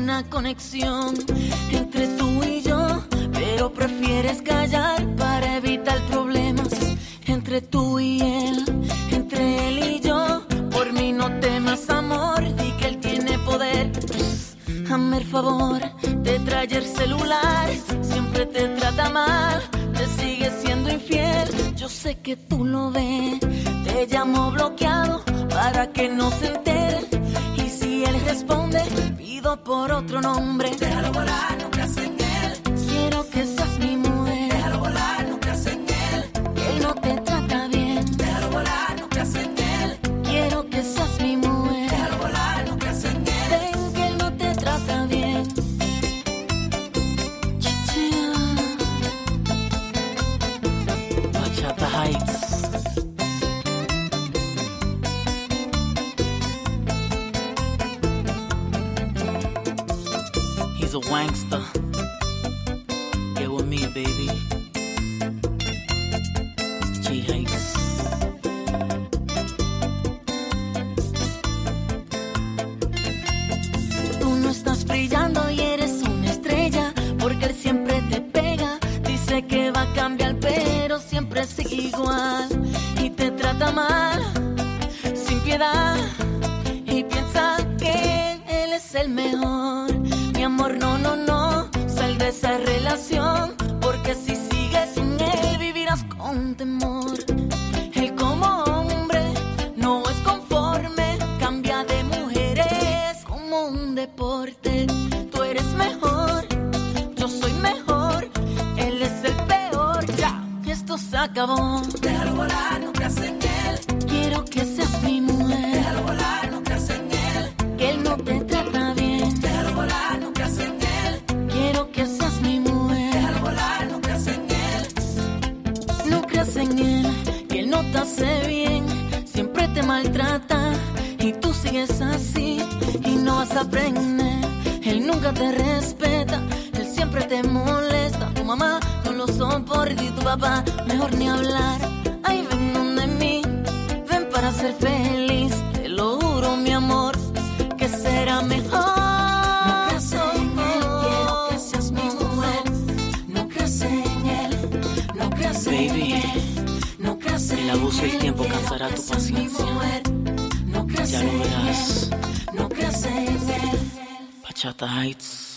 una conexión entre tú y yo, pero prefieres callar para evitar problemas entre tú y él, entre él y yo. Por mí no temas, amor, di que él tiene poder. Hazme el favor, te trae el celular, siempre te trata mal, te sigue siendo infiel. Yo sé que tú lo ves, te llamo bloqueado para que no se entere. Y si él responde, pido por otro nombre. Déjalo volar, no creas en él. Quiero que seas mi mujer. Déjalo volar, no creas en él. Que él no te trata bien. Déjalo volar, no creas en él. Quiero que seas mi mujer. Déjalo volar, no creas en él. Ven que él no te trata bien. Chichia. Bachata Heights. He's a wankster. Get with me, baby. G Heights. Tú no estás brillando y eres una estrella, porque él siempre te pega. Dice que va a cambiar, pero siempre sigue igual. Y te trata mal, sin piedad. Y piensa que él es el mejor. Mi amor, no, no, no, sal de esa relación, porque si sigues sin él vivirás con temor. Él como hombre no es conforme, cambia de mujeres como un deporte. Tú eres mejor, yo soy mejor, él es el peor. Ya, esto se acabó. Déjalo volar, no creas en él. Quiero que seas mi mujer. Déjalo volar, no creas en él. Que él no te trata bien. Déjalo volar, no creas en él. Quiero que seas mi mujer. Déjalo volar, no creas en él. No creas en él, que él no te hace bien. Siempre te maltrata y tú sigues así y no vas a aprender. Él nunca te respeta, él siempre te molesta. Tu mamá no lo soporta y tu papá mejor ni hablar. Ay, ven donde mí, ven para ser feliz. Te lo juro, mi amor, que será mejor. No creas en él, quiero que seas mi mujer. No creas en él, no creas en él. No creas en él. El abuso del tiempo cansará tu paciencia. No creas ya lo verás. No creas en él. Bachata Heights.